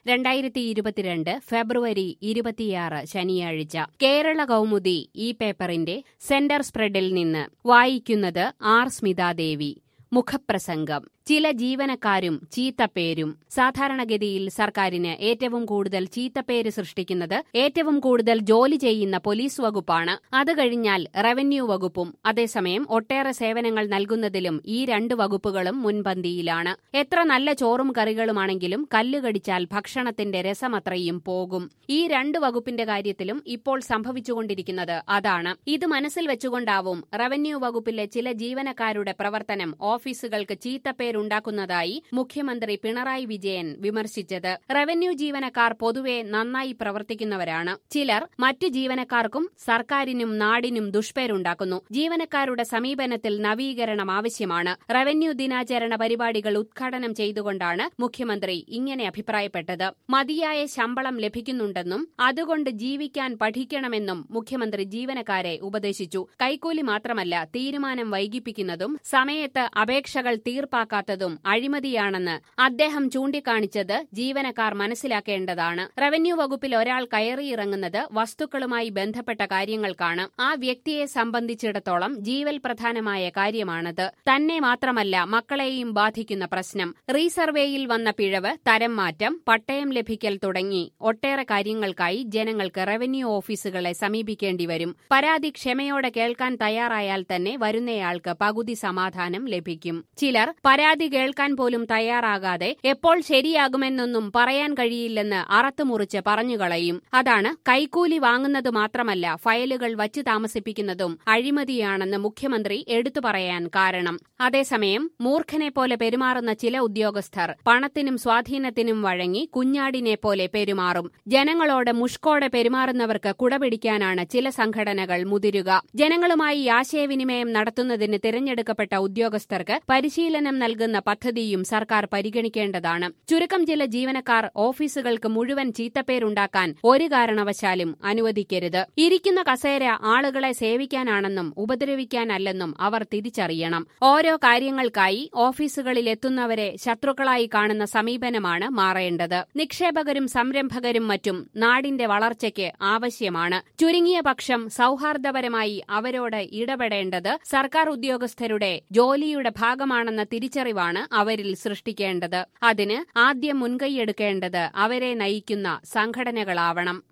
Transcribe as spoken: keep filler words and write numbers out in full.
രണ്ടായിരത്തി ഇരുപത്തിരണ്ട് ഫെബ്രുവരി ഇരുപത്തിയാറ് ശനിയാഴ്ച കേരള കൗമുദി ഈ പേപ്പറിന്റെ സെന്റർ സ്പ്രെഡിൽ നിന്ന് വായിക്കുന്നത് ആർ സ്മിതാദേവി. മുഖപ്രസംഗം. ചില ജീവനക്കാരും ചീത്തപ്പേരും. സാധാരണഗതിയിൽ സർക്കാരിന് ഏറ്റവും കൂടുതൽ ചീത്തപ്പേര് സൃഷ്ടിക്കുന്നത് ഏറ്റവും കൂടുതൽ ജോലി ചെയ്യുന്ന പോലീസ് വകുപ്പാണ്. അത് കഴിഞ്ഞാൽ റവന്യൂ വകുപ്പും. അതേസമയം ഒട്ടേറെ സേവനങ്ങൾ നൽകുന്നതിലും ഈ രണ്ട് വകുപ്പുകളും മുൻപന്തിയിലാണ്. എത്ര നല്ല ചോറും കറികളുമാണെങ്കിലും കല്ലുകടിച്ചാൽ ഭക്ഷണത്തിന്റെ രസമത്രയും പോകും. ഈ രണ്ട് വകുപ്പിന്റെ കാര്യത്തിലും ഇപ്പോൾ സംഭവിച്ചുകൊണ്ടിരിക്കുന്നത് അതാണ്. ഇത് മനസ്സിൽ വെച്ചുകൊണ്ടാവും റവന്യൂ വകുപ്പിലെ ചില ജീവനക്കാരുടെ പ്രവർത്തനം ഓഫീസുകൾക്ക് ചീത്തപ്പേര് ഉണ്ടാക്കുന്നതായി മുഖ്യമന്ത്രി പിണറായി വിജയൻ വിമർശിച്ചത്. റവന്യൂ ജീവനക്കാർ പൊതുവെ നന്നായി പ്രവർത്തിക്കുന്നവരാണ്. ചിലർ മറ്റു ജീവനക്കാർക്കും സർക്കാരിനും നാടിനും ദുഷ്പേരുണ്ടാക്കുന്നു. ജീവനക്കാരുടെ സമീപനത്തിൽ നവീകരണം ആവശ്യമാണ്. റവന്യൂ ദിനാചരണ പരിപാടികൾ ഉദ്ഘാടനം ചെയ്തുകൊണ്ടാണ് മുഖ്യമന്ത്രി ഇങ്ങനെ അഭിപ്രായപ്പെട്ടത്. മതിയായ ശമ്പളം ലഭിക്കുന്നുണ്ടെന്നും അതുകൊണ്ട് ജീവിക്കാൻ പഠിക്കണമെന്നും മുഖ്യമന്ത്രി ജീവനക്കാരെ ഉപദേശിച്ചു. കൈക്കൂലി മാത്രമല്ല, തീരുമാനം വൈകിപ്പിക്കുന്നതും സമയത്ത് അപേക്ഷകൾ തീർപ്പാക്കാത്തതും അഴിമതിയാണെന്ന് അദ്ദേഹം ചൂണ്ടിക്കാണിച്ചത് ജീവനക്കാർ മനസ്സിലാക്കേണ്ടതാണ്. റവന്യൂ വകുപ്പിൽ ഒരാൾ കയറിയിറങ്ങുന്നത് വസ്തുക്കളുമായി ബന്ധപ്പെട്ട കാര്യങ്ങൾക്കാണ്. ആ വ്യക്തിയെ സംബന്ധിച്ചിടത്തോളം ജീവൽ പ്രധാനമായ കാര്യമാണത്. തന്നെ മാത്രമല്ല, മക്കളെയും ബാധിക്കുന്ന പ്രശ്നം. റീസർവേയിൽ വന്ന പിഴവ്, തരം മാറ്റം, പട്ടയം ലഭിക്കൽ തുടങ്ങി ഒട്ടേറെ കാര്യങ്ങൾക്കായി ജനങ്ങൾക്ക് റവന്യൂ ഓഫീസുകളെ സമീപിക്കേണ്ടി വരും. പരാതി ക്ഷമയോടെ കേൾക്കാൻ തയ്യാറായാൽ തന്നെ വരുന്നയാൾക്ക് പകുതി സമാധാനം ലഭിക്കും. ചിലർ പരാതി കേൾക്കാൻ പോലും തയ്യാറാകാതെ എപ്പോൾ ശരിയാകുമെന്നൊന്നും പറയാൻ കഴിയില്ലെന്ന് അറത്തുമുറിച്ച് പറഞ്ഞുകളയും. അതാണ് കൈക്കൂലി വാങ്ങുന്നത് മാത്രമല്ല, ഫയലുകൾ വച്ചു താമസിപ്പിക്കുന്നതും അഴിമതിയാണെന്ന് മുഖ്യമന്ത്രി എടുത്തു പറയാൻ കാരണം. അതേസമയം മൂർഖനെ പോലെ പെരുമാറുന്ന ചില ഉദ്യോഗസ്ഥർ പണത്തിനും സ്വാധീനത്തിനും വഴങ്ങി കുഞ്ഞാടിനെ പോലെ പെരുമാറും. ജനങ്ങളോട് മുഷ്കോടെ പെരുമാറുന്നവർക്ക് കുടപിടിക്കാനാണ് ചില സംഘടനകൾ മുതിരുക. ജനങ്ങളുമായി ആശയവിനിമയം നടത്തുന്നതിന് തിരഞ്ഞെടുക്കപ്പെട്ട ഉദ്യോഗസ്ഥർക്ക് പരിശീലനം നൽകുന്ന പദ്ധതിയും സർക്കാർ പരിഗണിക്കേണ്ടതാണ്. ചുരുക്കം ചില ജീവനക്കാർ ഓഫീസുകൾക്ക് മുഴുവൻ ചീത്തപ്പേരുണ്ടാക്കാൻ ഒരു കാരണവശാലും അനുവദിക്കരുത്. ഇരിക്കുന്ന കസേര ആളുകളെ സേവിക്കാനാണെന്നും ഉപദ്രവിക്കാനല്ലെന്നും അവർ തിരിച്ചറിയണം. ഓരോ കാര്യങ്ങൾക്കായി ഓഫീസുകളിൽ എത്തുന്നവരെ ശത്രുക്കളായി കാണുന്ന സമീപനമാണ് മാറേണ്ടത്. നിക്ഷേപകരും സംരംഭകരും മറ്റും നാടിന്റെ വളർച്ചയ്ക്ക് ആവശ്യമാണ്. ചുരുങ്ങിയ പക്ഷം സൗഹാർദ്ദപരമായി അവരോട് ഇടപെടേണ്ടത് സർക്കാർ ഉദ്യോഗസ്ഥരുടെ ജോലിയുടെ ഭാഗമാണെന്ന തിരിച്ചറിവാണ് അവരിൽ സൃഷ്ടിക്കേണ്ടത്. അതിന് ആദ്യം മുൻകൈയെടുക്കേണ്ടത് അവരെ നയിക്കുന്ന സംഘടനകളാവണം.